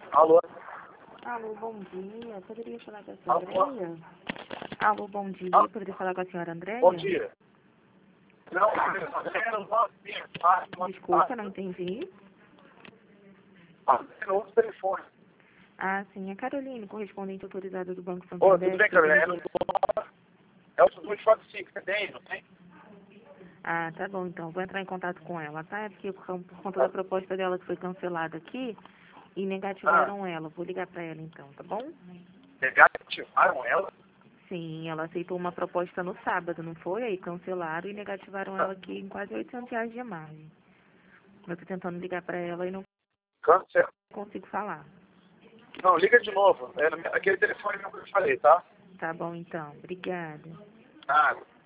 Alô? Alô, bom dia. Poderia falar com a Alô? senhora Andréia? Alô, bom dia. Alô? Poderia falar com a senhora Andréia? Bom dia. Não, Desculpa, não entendi. no outro telefone. Ah, sim. A Caroline, correspondente autorizada do Banco Ô, Santander. tudo bem, Carolina? É o 245, você tem, não tem? Ah, tá bom, então. Vou entrar em contato com ela, tá? É porque por conta da proposta dela que foi cancelada aqui e negativaram ela. Vou ligar pra ela então, tá bom? Negativaram ela? Sim, ela aceitou uma proposta no sábado, não foi? Aí cancelaram e negativaram ela aqui em quase R$ 800 de margem. Eu tô tentando ligar pra ela e não Câncer. consigo falar. Não, liga de novo. É aquele telefone que eu falei, tá? Tá bom, então. Obrigada. Ah,